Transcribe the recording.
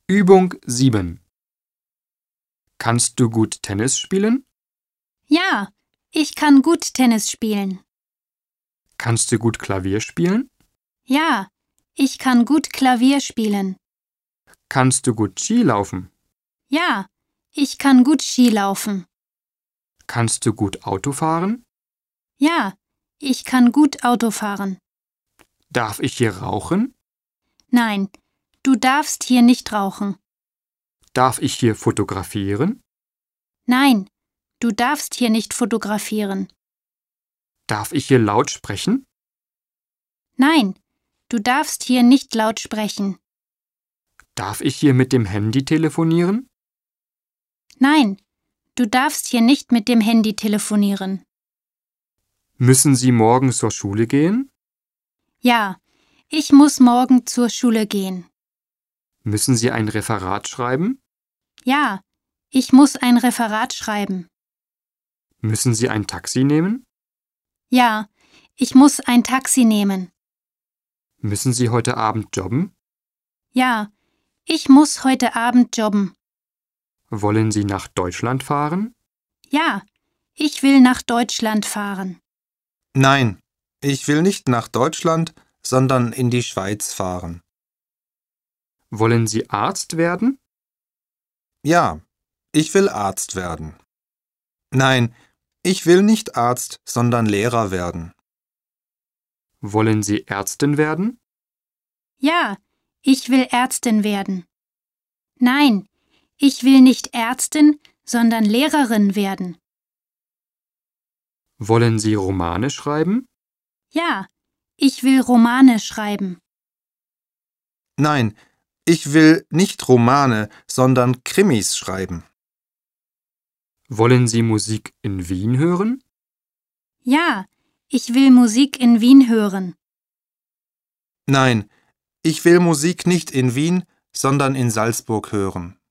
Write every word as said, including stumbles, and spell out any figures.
Übung sieben. Kannst du gut Tennis spielen? Ja, ich kann gut Tennis spielen. Kannst du gut Klavier spielen? Ja, ich kann gut Klavier spielen. Kannst du gut Ski laufen? Ja, ich kann gut Ski laufen. Kannst du gut Auto fahren? Ja, ich kann gut Auto fahren. Darf ich hier rauchen? Nein, du darfst hier nicht rauchen. Darf ich hier fotografieren? Nein, du darfst hier nicht fotografieren. Darf ich hier laut sprechen? Nein, du darfst hier nicht laut sprechen. Darf ich hier mit dem Handy telefonieren? Nein, du darfst hier nicht mit dem Handy telefonieren. Müssen Sie morgen zur Schule gehen? Ja, ich muss morgen zur Schule gehen. Müssen Sie ein Referat schreiben? Ja, ich muss ein Referat schreiben. Müssen Sie ein Taxi nehmen? Ja, ich muss ein Taxi nehmen. Müssen Sie heute Abend jobben? Ja, ich muss heute Abend jobben. Wollen Sie nach Deutschland fahren? Ja, ich will nach Deutschland fahren. Nein, ich will nicht nach Deutschland, sondern in die Schweiz fahren. Wollen Sie Arzt werden? Ja, ich will Arzt werden. Nein, ich will nicht Arzt, sondern Lehrer werden. Wollen Sie Ärztin werden? Ja, ich will Ärztin werden. Nein, ich will nicht Ärztin, sondern Lehrerin werden. Wollen Sie Romane schreiben? Ja, ich will Romane schreiben. Nein, ich will nicht Romane, sondern Krimis schreiben. Wollen Sie Musik in Wien hören? Ja, ich will Musik in Wien hören. Nein, ich will Musik nicht in Wien, sondern in Salzburg hören.